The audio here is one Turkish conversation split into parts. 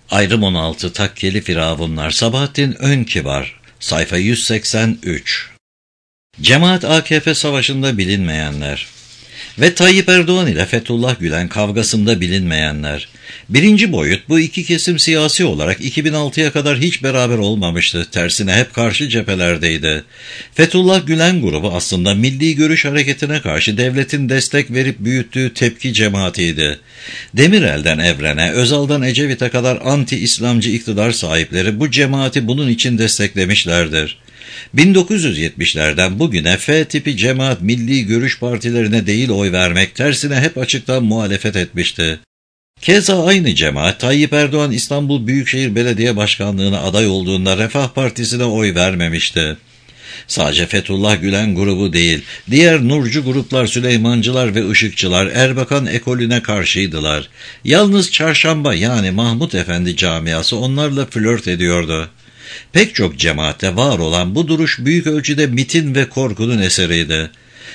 Ayrım 16 Takkeli Firavunlar Sabahattin Önkibar Sayfa 183 Cemaat AKP savaşında bilinmeyenler ve Tayyip Erdoğan ile Fethullah Gülen kavgasında bilinmeyenler. Birinci boyut, bu iki kesim siyasi olarak 2006'ya kadar hiç beraber olmamıştı. Tersine hep karşı cephelerdeydi. Fethullah Gülen grubu aslında Milli Görüş Hareketi'ne karşı devletin destek verip büyüttüğü tepki cemaatiydi. Demirel'den Evren'e, Özal'dan Ecevit'e kadar anti-İslamcı iktidar sahipleri bu cemaati bunun için desteklemişlerdir. 1970'lerden bugüne F tipi cemaat milli görüş partilerine değil oy vermek, tersine hep açıktan muhalefet etmişti. Keza aynı cemaat Tayyip Erdoğan İstanbul Büyükşehir Belediye Başkanlığı'na aday olduğunda Refah Partisi'ne oy vermemişti. Sadece Fethullah Gülen grubu değil, diğer nurcu gruplar, Süleymancılar ve Işıkçılar Erbakan ekolüne karşıydılar. Yalnız Çarşamba yani Mahmut Efendi camiası onlarla flört ediyordu. Pek çok cemaatte var olan bu duruş büyük ölçüde MİT'in ve korkunun eseriydi.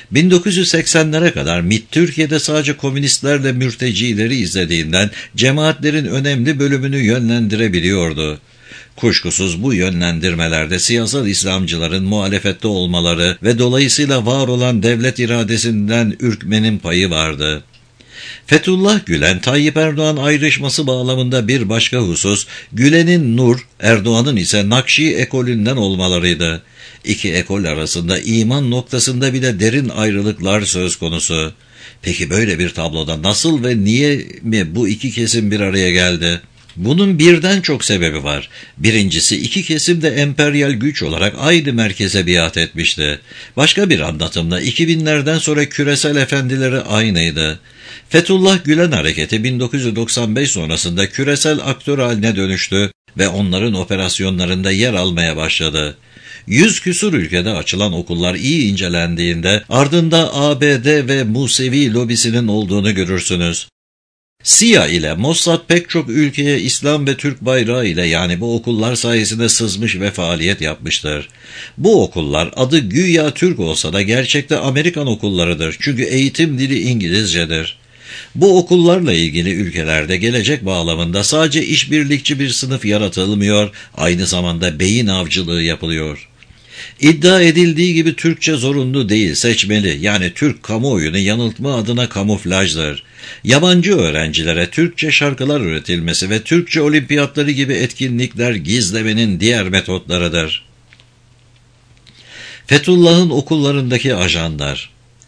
1980'lere kadar MİT Türkiye'de sadece komünistlerle mürtecileri izlediğinden cemaatlerin önemli bölümünü yönlendirebiliyordu. Kuşkusuz bu yönlendirmelerde siyasal İslamcıların muhalefette olmaları ve dolayısıyla var olan devlet iradesinden ürkmenin payı vardı. Fethullah Gülen, Tayyip Erdoğan ayrışması bağlamında bir başka husus, Gülen'in Nur, Erdoğan'ın ise Nakşi ekolünden olmalarıydı. İki ekol arasında iman noktasında bile derin ayrılıklar söz konusu. Peki böyle bir tabloda nasıl ve niye mi bu iki kesim bir araya geldi? Bunun birden çok sebebi var. Birincisi, iki kesim de emperyal güç olarak aynı merkeze biat etmişti. Başka bir anlatımda 2000'lerden sonra küresel efendileri aynıydı. Fethullah Gülen hareketi 1995 sonrasında küresel aktör haline dönüştü ve onların operasyonlarında yer almaya başladı. 100 küsur ülkede açılan okullar iyi incelendiğinde ardında ABD ve Musevi lobisinin olduğunu görürsünüz. CIA ile Mossad pek çok ülkeye İslam ve Türk bayrağı ile, yani bu okullar sayesinde sızmış ve faaliyet yapmıştır. Bu okullar adı güya Türk olsa da gerçekte Amerikan okullarıdır, çünkü eğitim dili İngilizcedir. Bu okullarla ilgili ülkelerde gelecek bağlamında sadece işbirlikçi bir sınıf yaratılmıyor, aynı zamanda beyin avcılığı yapılıyor. İddia edildiği gibi Türkçe zorunlu değil, seçmeli, yani Türk kamuoyunu yanıltma adına kamuflajdır. Yabancı öğrencilere Türkçe şarkılar üretilmesi ve Türkçe olimpiyatları gibi etkinlikler gizlemenin diğer metotlarıdır. Fethullah'ın okullarındaki ajanlar.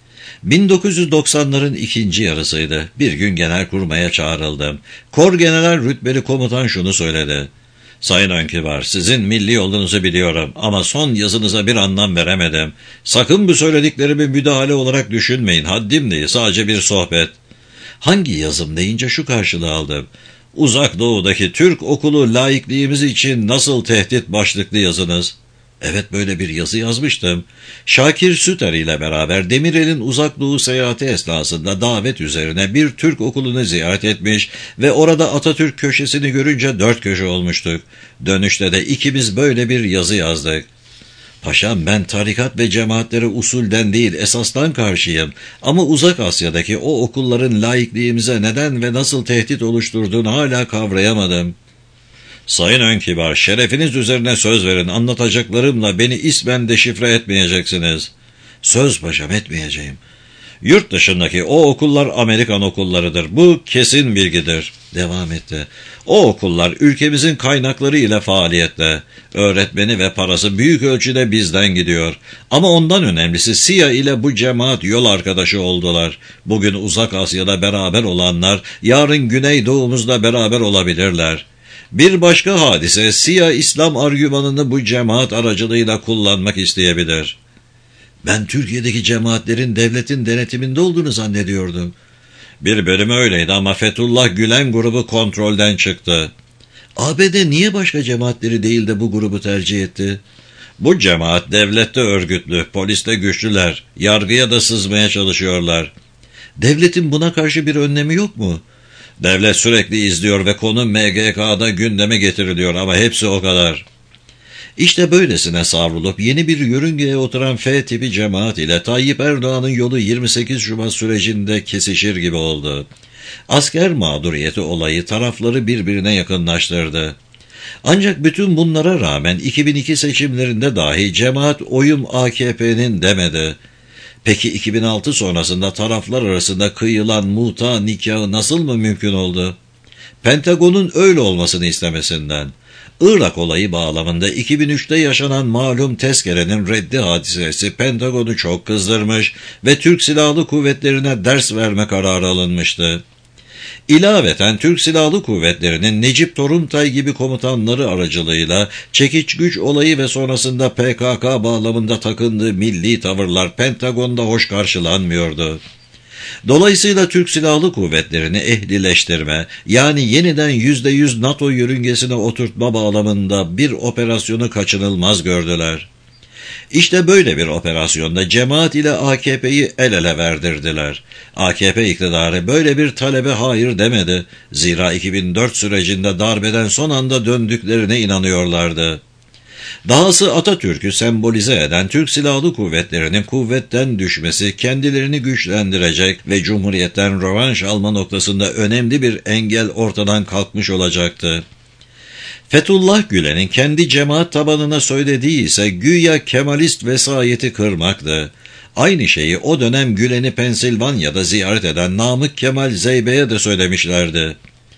1990'ların ikinci yarısıydı. Bir gün genelkurmaya çağrıldım. Korgeneral rütbeli komutan şunu söyledi: "Sayın Önkibar, sizin milli yolunuzu biliyorum ama son yazınıza bir anlam veremedim. Sakın bu söylediklerimi müdahale olarak düşünmeyin. Haddim değil, sadece bir sohbet." Hangi yazım deyince şu karşılığı aldım: "Uzak Doğu'daki Türk okulu laikliğimiz için nasıl tehdit" başlıklı yazınız. Evet, böyle bir yazı yazmıştım. Şakir Süter ile beraber Demirel'in Uzak Doğu seyahati esnasında davet üzerine bir Türk okulunu ziyaret etmiş ve orada Atatürk köşesini görünce dört köşe olmuştuk. Dönüşte de ikimiz böyle bir yazı yazdık. "Paşam, ben tarikat ve cemaatlere usulden değil esastan karşıyım. Ama Uzak Asya'daki o okulların laikliğimize neden ve nasıl tehdit oluşturduğunu hala kavrayamadım." "Sayın Önkibar, şerefiniz üzerine söz verin, anlatacaklarımla beni ismen deşifre etmeyeceksiniz." "Söz paşam, etmeyeceğim." "Yurt dışındaki o okullar Amerikan okullarıdır. Bu kesin bilgidir." Devam etti. "O okullar ülkemizin kaynakları ile faaliyette. Öğretmeni ve parası büyük ölçüde bizden gidiyor. Ama ondan önemlisi CIA ile bu cemaat yol arkadaşı oldular. Bugün Uzak Asya'da beraber olanlar yarın Güneydoğumuzda beraber olabilirler. Bir başka hadise, CIA İslam argümanını bu cemaat aracılığıyla kullanmak isteyebilir." "Ben Türkiye'deki cemaatlerin devletin denetiminde olduğunu zannediyordum." "Bir bölümü öyleydi ama Fethullah Gülen grubu kontrolden çıktı." "ABD niye başka cemaatleri değil de bu grubu tercih etti?" "Bu cemaat devlette örgütlü, poliste güçlüler, yargıya da sızmaya çalışıyorlar." "Devletin buna karşı bir önlemi yok mu?" "Devlet sürekli izliyor ve konu MGK'da gündeme getiriliyor ama hepsi o kadar." İşte böylesine savrulup yeni bir yörüngeye oturan F tipi cemaat ile Tayyip Erdoğan'ın yolu 28 Şubat sürecinde kesişir gibi oldu. Asker mağduriyeti olayı tarafları birbirine yakınlaştırdı. Ancak bütün bunlara rağmen 2002 seçimlerinde dahi cemaat oyum AKP'nin demedi. Peki 2006 sonrasında taraflar arasında kıyılan muta nikahı nasıl mı mümkün oldu? Pentagon'un öyle olmasını istemesinden. Irak olayı bağlamında 2003'te yaşanan malum tezkerenin reddi hadisesi Pentagon'u çok kızdırmış ve Türk Silahlı Kuvvetleri'ne ders verme kararı alınmıştı. İlaveten Türk Silahlı Kuvvetleri'nin Necip Toruntay gibi komutanları aracılığıyla çekiç güç olayı ve sonrasında PKK bağlamında takındığı milli tavırlar Pentagon'da hoş karşılanmıyordu. Dolayısıyla Türk Silahlı Kuvvetleri'ni ehlileştirme, yani yeniden %100 NATO yörüngesine oturtma bağlamında bir operasyonu kaçınılmaz gördüler. İşte böyle bir operasyonda cemaat ile AKP'yi el ele verdirdiler. AKP iktidarı böyle bir talebe hayır demedi. Zira 2004 sürecinde darbeden son anda döndüklerine inanıyorlardı. Dahası Atatürk'ü sembolize eden Türk Silahlı Kuvvetleri'nin kuvvetten düşmesi kendilerini güçlendirecek ve Cumhuriyet'ten rövanş alma noktasında önemli bir engel ortadan kalkmış olacaktı. Fethullah Gülen'in kendi cemaat tabanına söylediği ise güya Kemalist vesayeti kırmaktı. Aynı şeyi o dönem Gülen'i Pensilvanya'da ziyaret eden Namık Kemal Zeybe'ye de söylemişlerdi.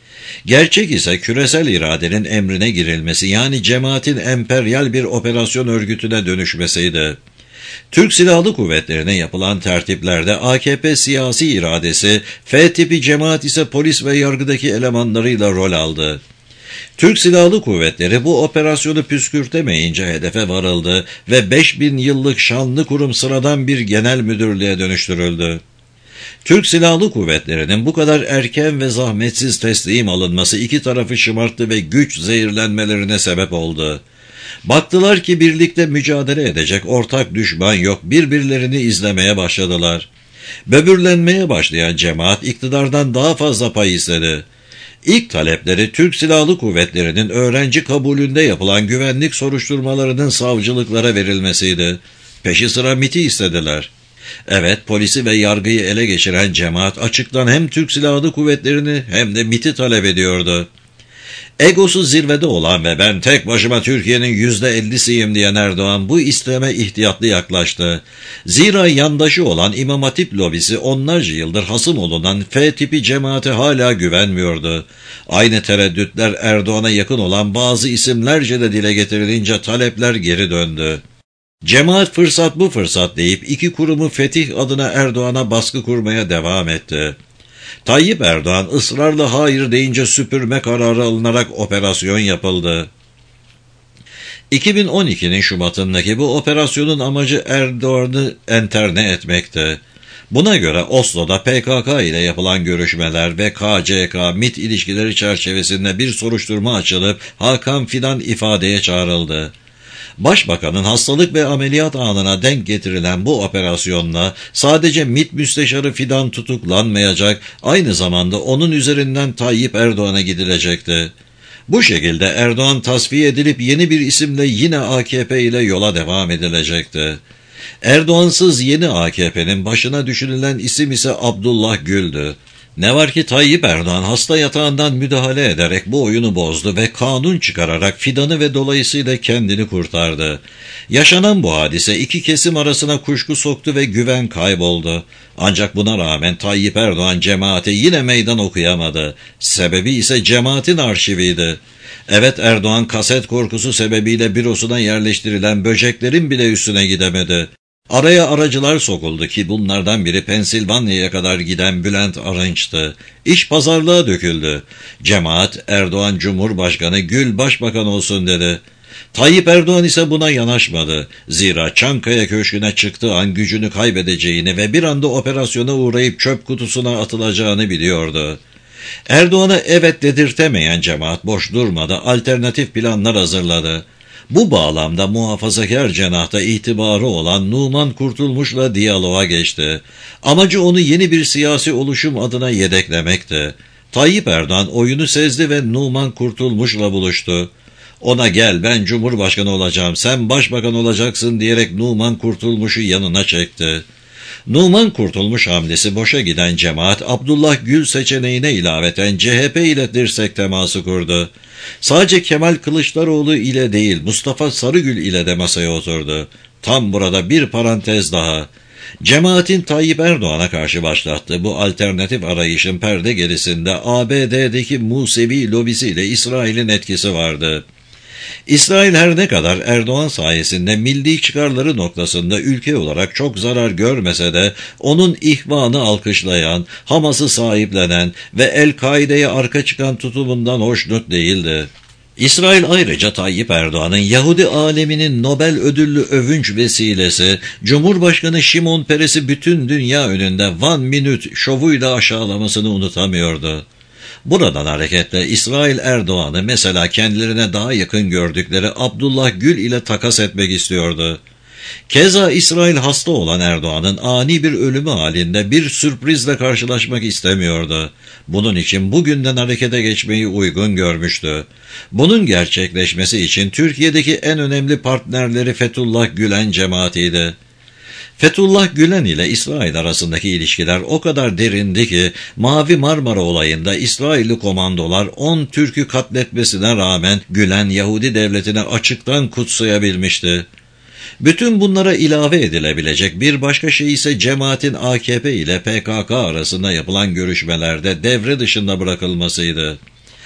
Gerçek ise küresel iradenin emrine girilmesi, yani cemaatin emperyal bir operasyon örgütüne dönüşmesiydi. Türk Silahlı Kuvvetleri'ne yapılan tertiplerde AKP siyasi iradesi, F tipi cemaat ise polis ve yargıdaki elemanlarıyla rol aldı. Türk Silahlı Kuvvetleri bu operasyonu püskürtemeyince hedefe varıldı ve 5000 yıllık şanlı kurum sıradan bir genel müdürlüğe dönüştürüldü. Türk Silahlı Kuvvetleri'nin bu kadar erken ve zahmetsiz teslim alınması iki tarafı şımarttı ve güç zehirlenmelerine sebep oldu. Baktılar ki birlikte mücadele edecek ortak düşman yok, birbirlerini izlemeye başladılar. Böbürlenmeye başlayan cemaat iktidardan daha fazla pay istedi. İlk talepleri Türk Silahlı Kuvvetleri'nin öğrenci kabulünde yapılan güvenlik soruşturmalarının savcılıklara verilmesiydi. Peşi sıra MİT'i istediler. Evet, polisi ve yargıyı ele geçiren cemaat açıktan hem Türk Silahlı Kuvvetleri'ni hem de MİT'i talep ediyordu. Egosu zirvede olan ve ben tek başıma Türkiye'nin %50'siyim diyen Erdoğan bu isteme ihtiyatlı yaklaştı. Zira yandaşı olan İmam Hatip lobisi onlarca yıldır hasım olunan F tipi cemaate hala güvenmiyordu. Aynı tereddütler Erdoğan'a yakın olan bazı isimlerce de dile getirilince talepler geri döndü. Cemaat fırsat bu fırsat deyip iki kurumu fetih adına Erdoğan'a baskı kurmaya devam etti. Tayyip Erdoğan ısrarla hayır deyince süpürme kararı alınarak operasyon yapıldı. 2012'nin Şubat'ındaki bu operasyonun amacı Erdoğan'ı enterne etmekti. Buna göre Oslo'da PKK ile yapılan görüşmeler ve KCK-MİT ilişkileri çerçevesinde bir soruşturma açılıp Hakan Fidan ifadeye çağrıldı. Başbakanın hastalık ve ameliyat anına denk getirilen bu operasyonla sadece MİT Müsteşarı Fidan tutuklanmayacak, aynı zamanda onun üzerinden Tayyip Erdoğan'a gidilecekti. Bu şekilde Erdoğan tasfiye edilip yeni bir isimle yine AKP ile yola devam edilecekti. Erdoğansız yeni AKP'nin başına düşünülen isim ise Abdullah Gül'dü. Ne var ki Tayyip Erdoğan hasta yatağından müdahale ederek bu oyunu bozdu ve kanun çıkararak Fidan'ı ve dolayısıyla kendini kurtardı. Yaşanan bu hadise iki kesim arasına kuşku soktu ve güven kayboldu. Ancak buna rağmen Tayyip Erdoğan cemaate yine meydan okuyamadı. Sebebi ise cemaatin arşiviydi. Evet, Erdoğan kaset korkusu sebebiyle bürosuna yerleştirilen böceklerin bile üstüne gidemedi. Araya aracılar sokuldu ki bunlardan biri Pensilvanya'ya kadar giden Bülent Arınç'tı. İş pazarlığa döküldü. Cemaat Erdoğan Cumhurbaşkanı, Gül Başbakan olsun dedi. Tayyip Erdoğan ise buna yanaşmadı. Zira Çankaya Köşkü'ne çıktığı an gücünü kaybedeceğini ve bir anda operasyona uğrayıp çöp kutusuna atılacağını biliyordu. Erdoğan'a evet dedirtemeyen cemaat boş durmadı, alternatif planlar hazırladı. Bu bağlamda muhafazakar cenahta itibarı olan Numan Kurtulmuş'la diyaloğa geçti. Amacı onu yeni bir siyasi oluşum adına yedeklemekti. Tayyip Erdoğan oyunu sezdi ve Numan Kurtulmuş'la buluştu. Ona gel ben Cumhurbaşkanı olacağım, sen Başbakan olacaksın diyerek Numan Kurtulmuş'u yanına çekti. Numan Kurtulmuş hamlesi boşa giden cemaat, Abdullah Gül seçeneğine ilaveten CHP ile dirsek teması kurdu. Sadece Kemal Kılıçdaroğlu ile değil, Mustafa Sarıgül ile de masaya oturdu. Tam burada bir parantez daha. Cemaatin Tayyip Erdoğan'a karşı başlattığı bu alternatif arayışın perde gerisinde ABD'deki Musevi lobisiyle İsrail'in etkisi vardı. İsrail her ne kadar Erdoğan sayesinde milli çıkarları noktasında ülke olarak çok zarar görmese de onun ihvanı alkışlayan, Hamas'ı sahiplenen ve El-Kaide'ye arka çıkan tutumundan hoşnut değildi. İsrail ayrıca Tayyip Erdoğan'ın Yahudi aleminin Nobel ödüllü övünç vesilesi, Cumhurbaşkanı Şimon Peres'i bütün dünya önünde One Minute şovuyla aşağılamasını unutamıyordu. Buradan hareketle İsrail Erdoğan'ı mesela kendilerine daha yakın gördükleri Abdullah Gül ile takas etmek istiyordu. Keza İsrail hasta olan Erdoğan'ın ani bir ölümü halinde bir sürprizle karşılaşmak istemiyordu. Bunun için bugünden harekete geçmeyi uygun görmüştü. Bunun gerçekleşmesi için Türkiye'deki en önemli partnerleri Fethullah Gülen cemaatiydi. Fethullah Gülen ile İsrail arasındaki ilişkiler o kadar derindi ki Mavi Marmara olayında İsrailli komandolar 10 Türk'ü katletmesine rağmen Gülen Yahudi devletini açıktan kutsayabilmişti. Bütün bunlara ilave edilebilecek bir başka şey ise cemaatin AKP ile PKK arasında yapılan görüşmelerde devre dışında bırakılmasıydı.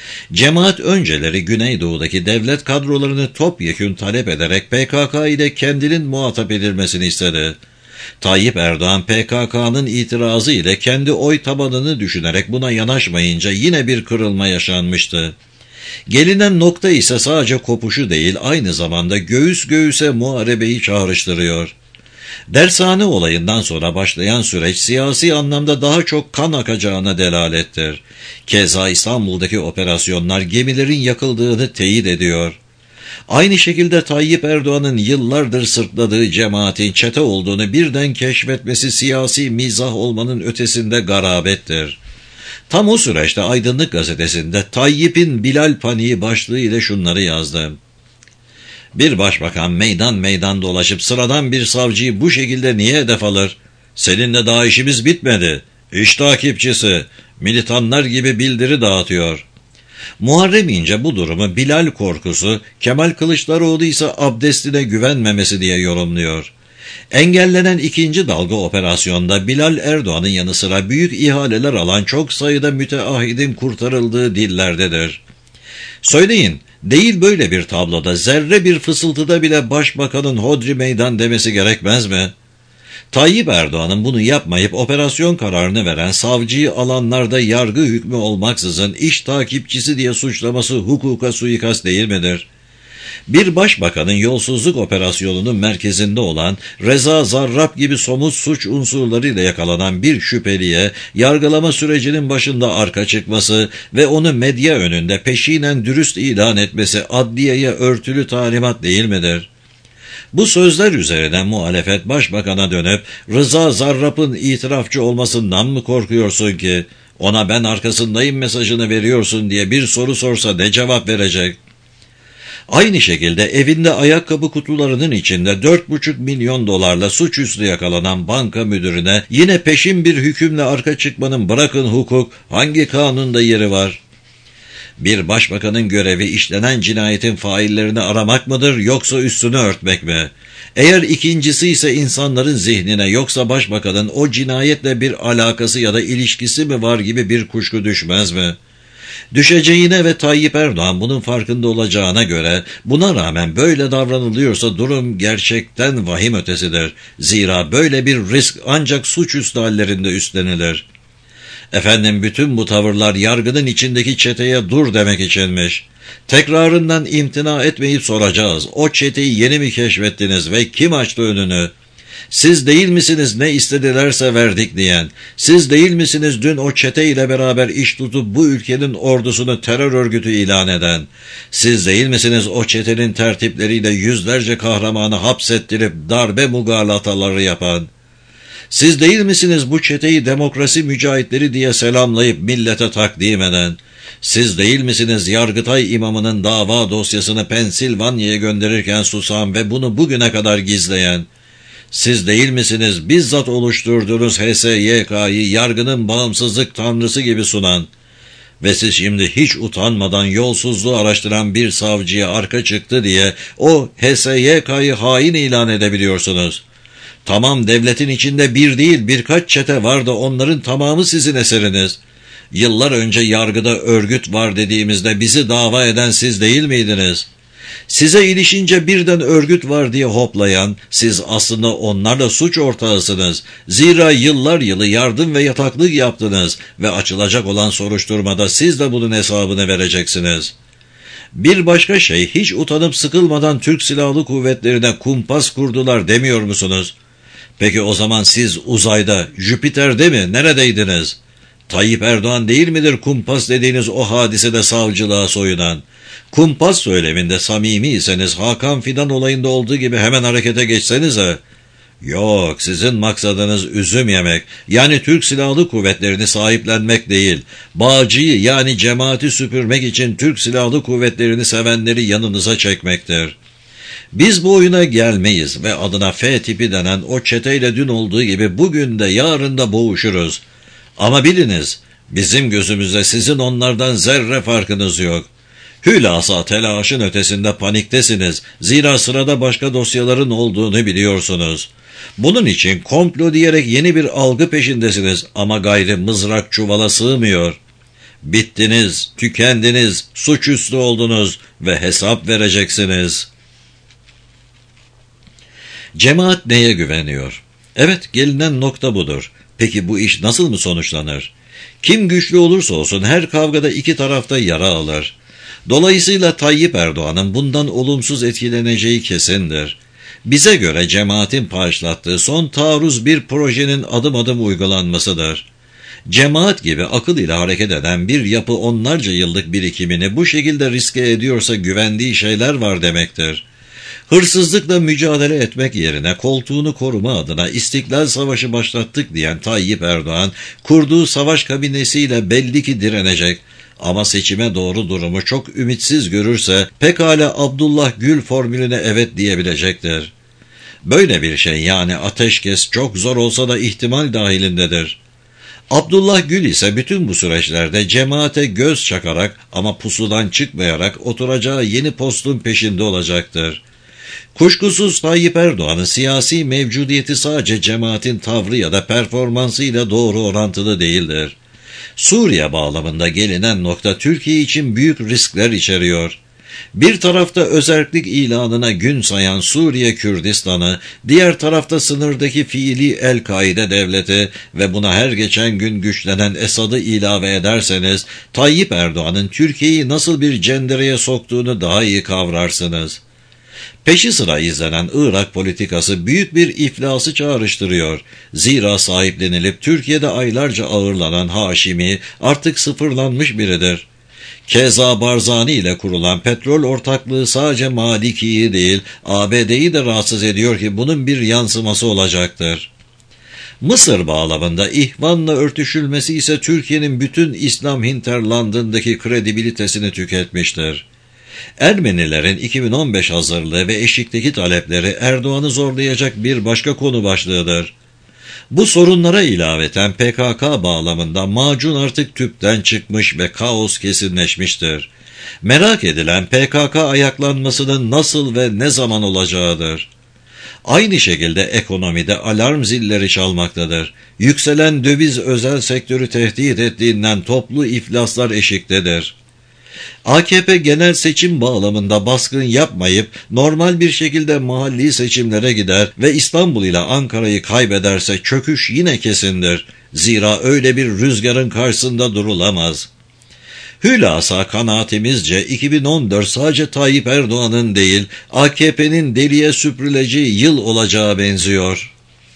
Cemaat önceleri Güneydoğu'daki devlet kadrolarını topyekün talep ederek PKK ile kendinin muhatap edilmesini istedi. Tayyip Erdoğan PKK'nın itirazı ile kendi oy tabanını düşünerek buna yanaşmayınca yine bir kırılma yaşanmıştı. Gelinen nokta ise sadece kopuşu değil, aynı zamanda göğüs göğüse muharebeyi çağrıştırıyor. Dershane olayından sonra başlayan süreç siyasi anlamda daha çok kan akacağına delalettir. Keza İstanbul'daki operasyonlar gemilerin yakıldığını teyit ediyor. Aynı şekilde Tayyip Erdoğan'ın yıllardır sırtladığı cemaatin çete olduğunu birden keşfetmesi siyasi mizah olmanın ötesinde garabettir. Tam o süreçte Aydınlık Gazetesi'nde Tayyip'in Bilal paniği başlığı ile şunları yazdı. Bir başbakan meydan meydan dolaşıp sıradan bir savcıyı bu şekilde niye hedef alır? Seninle daha işimiz bitmedi. İş takipçisi, militanlar gibi bildiri dağıtıyor. Muharrem İnce bu durumu Bilal korkusu, Kemal Kılıçdaroğlu ise abdestine güvenmemesi diye yorumluyor. Engellenen ikinci dalga operasyonda Bilal Erdoğan'ın yanı sıra büyük ihaleler alan çok sayıda müteahhidin kurtarıldığı dillerdedir. Söyleyin, değil böyle bir tabloda zerre bir fısıltıda bile başbakanın hodri meydan demesi gerekmez mi? Tayyip Erdoğan'ın bunu yapmayıp operasyon kararını veren savcıyı alanlarda yargı hükmü olmaksızın iş takipçisi diye suçlaması hukuka suikast değil midir? Bir başbakanın yolsuzluk operasyonunun merkezinde olan Reza Zarrab gibi somut suç unsurlarıyla yakalanan bir şüpheliye yargılama sürecinin başında arka çıkması ve onu medya önünde peşinen dürüst ilan etmesi adliyeye örtülü talimat değil midir? Bu sözler üzerine muhalefet başbakana dönüp Rıza Zarrab'ın itirafçı olmasından mı korkuyorsun ki ona ben arkasındayım mesajını veriyorsun diye bir soru sorsa ne cevap verecek? Aynı şekilde evinde ayakkabı kutularının içinde 4,5 milyon dolarla suçüstü yakalanan banka müdürüne yine peşin bir hükümle arka çıkmanın bırakın hukuk hangi kanunda yeri var? Bir başbakanın görevi işlenen cinayetin faillerini aramak mıdır yoksa üstünü örtmek mi? Eğer ikincisi ise insanların zihnine yoksa başbakanın o cinayetle bir alakası ya da ilişkisi mi var gibi bir kuşku düşmez mi? Düşeceğine ve Tayyip Erdoğan bunun farkında olacağına göre buna rağmen böyle davranılıyorsa durum gerçekten vahim ötesidir. Zira böyle bir risk ancak suçüstü hallerinde üstlenilir. Efendim bütün bu tavırlar yargının içindeki çeteye dur demek içinmiş. Tekrarından imtina etmeyip soracağız. O çeteyi yeni mi keşfettiniz ve kim açtı önünü? Siz değil misiniz ne istedilerse verdik diyen? Siz değil misiniz dün o çete ile beraber iş tutup bu ülkenin ordusunu terör örgütü ilan eden? Siz değil misiniz o çetenin tertipleriyle yüzlerce kahramanı hapsettirip darbe mugalataları yapan? Siz değil misiniz bu çeteyi demokrasi mücahitleri diye selamlayıp millete takdim eden? Siz değil misiniz Yargıtay imamının dava dosyasını Pensilvanya'ya gönderirken susan ve bunu bugüne kadar gizleyen? Siz değil misiniz bizzat oluşturduğunuz HSYK'yı yargının bağımsızlık tanrısı gibi sunan ve siz şimdi hiç utanmadan yolsuzluğu araştıran bir savcıya arka çıktı diye o HSYK'yı hain ilan edebiliyorsunuz. Tamam, devletin içinde bir değil birkaç çete var da onların tamamı sizin eseriniz. Yıllar önce yargıda örgüt var dediğimizde bizi dava eden siz değil miydiniz? Size ilişince birden örgüt var diye hoplayan, siz aslında onlarla suç ortağısınız. Zira yıllar yılı yardım ve yataklık yaptınız ve açılacak olan soruşturmada siz de bunun hesabını vereceksiniz. Bir başka şey, hiç utanıp sıkılmadan Türk Silahlı Kuvvetleri'ne kumpas kurdular demiyor musunuz? Peki o zaman siz uzayda, Jüpiter'de mi, neredeydiniz? Tayyip Erdoğan değil midir kumpas dediğiniz o hadisede savcılığa soyunan? Kumpas söyleminde samimiyseniz Hakan Fidan olayında olduğu gibi hemen harekete geçsenize. Yok, sizin maksadınız üzüm yemek, yani Türk Silahlı Kuvvetleri'ni sahiplenmek değil, bağcıyı yani cemaati süpürmek için Türk Silahlı Kuvvetleri'ni sevenleri yanınıza çekmektir. Biz bu oyuna gelmeyiz ve adına F tipi denen o çeteyle dün olduğu gibi bugün de yarın da boğuşuruz. Ama biliniz, bizim gözümüzde sizin onlardan zerre farkınız yok. Hülasa telaşın ötesinde paniktesiniz. Zira sırada başka dosyaların olduğunu biliyorsunuz. Bunun için komplo diyerek yeni bir algı peşindesiniz ama gayrı mızrak çuvala sığmıyor. Bittiniz, tükendiniz, suçüstü oldunuz ve hesap vereceksiniz. Cemaat neye güveniyor? Evet, gelinen nokta budur. Peki bu iş nasıl mı sonuçlanır? Kim güçlü olursa olsun her kavgada iki tarafta yara alır. Dolayısıyla Tayyip Erdoğan'ın bundan olumsuz etkileneceği kesindir. Bize göre cemaatin başlattığı son taarruz bir projenin adım adım uygulanmasıdır. Cemaat gibi akıl ile hareket eden bir yapı onlarca yıllık birikimini bu şekilde riske ediyorsa güvendiği şeyler var demektir. Hırsızlıkla mücadele etmek yerine koltuğunu koruma adına İstiklal Savaşı başlattık diyen Tayyip Erdoğan, kurduğu savaş kabinesiyle belli ki direnecek. Ama seçime doğru durumu çok ümitsiz görürse pekala Abdullah Gül formülüne evet diyebilecektir. Böyle bir şey, yani ateşkes, çok zor olsa da ihtimal dahilindedir. Abdullah Gül ise bütün bu süreçlerde cemaate göz çakarak ama pusudan çıkmayarak oturacağı yeni postun peşinde olacaktır. Kuşkusuz Tayyip Erdoğan'ın siyasi mevcudiyeti sadece cemaatin tavrı ya da performansıyla doğru orantılı değildir. Suriye bağlamında gelinen nokta Türkiye için büyük riskler içeriyor. Bir tarafta özerklik ilanına gün sayan Suriye Kürdistan'ı, diğer tarafta sınırdaki fiili El-Kaide devleti ve buna her geçen gün güçlenen Esad'ı ilave ederseniz, Tayyip Erdoğan'ın Türkiye'yi nasıl bir cendereye soktuğunu daha iyi kavrarsınız. Peşi sıra izlenen Irak politikası büyük bir iflası çağrıştırıyor. Zira sahiplenilip Türkiye'de aylarca ağırlanan Haşimi artık sıfırlanmış biridir. Keza Barzani ile kurulan petrol ortaklığı sadece Maliki'yi değil, ABD'yi de rahatsız ediyor ki bunun bir yansıması olacaktır. Mısır bağlamında ihvanla örtüşülmesi ise Türkiye'nin bütün İslam hinterlandındaki kredibilitesini tüketmiştir. Ermenilerin 2015 hazırlığı ve eşikteki talepleri Erdoğan'ı zorlayacak bir başka konu başlığıdır. Bu sorunlara ilaveten PKK bağlamında macun artık tüpten çıkmış ve kaos kesinleşmiştir. Merak edilen PKK ayaklanmasının nasıl ve ne zaman olacağıdır. Aynı şekilde ekonomide alarm zilleri çalmaktadır. Yükselen döviz özel sektörü tehdit ettiğinden toplu iflaslar eşiktedir. AKP genel seçim bağlamında baskın yapmayıp normal bir şekilde mahalli seçimlere gider ve İstanbul ile Ankara'yı kaybederse çöküş yine kesindir. Zira öyle bir rüzgarın karşısında durulamaz. Hülasa kanaatimizce 2014 sadece Tayyip Erdoğan'ın değil, AKP'nin deliye süpürüleceği yıl olacağı benziyor.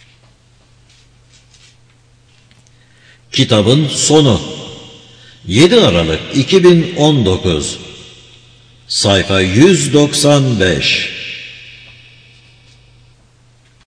Kitabın sonu 7 Aralık 2019 Sayfa 195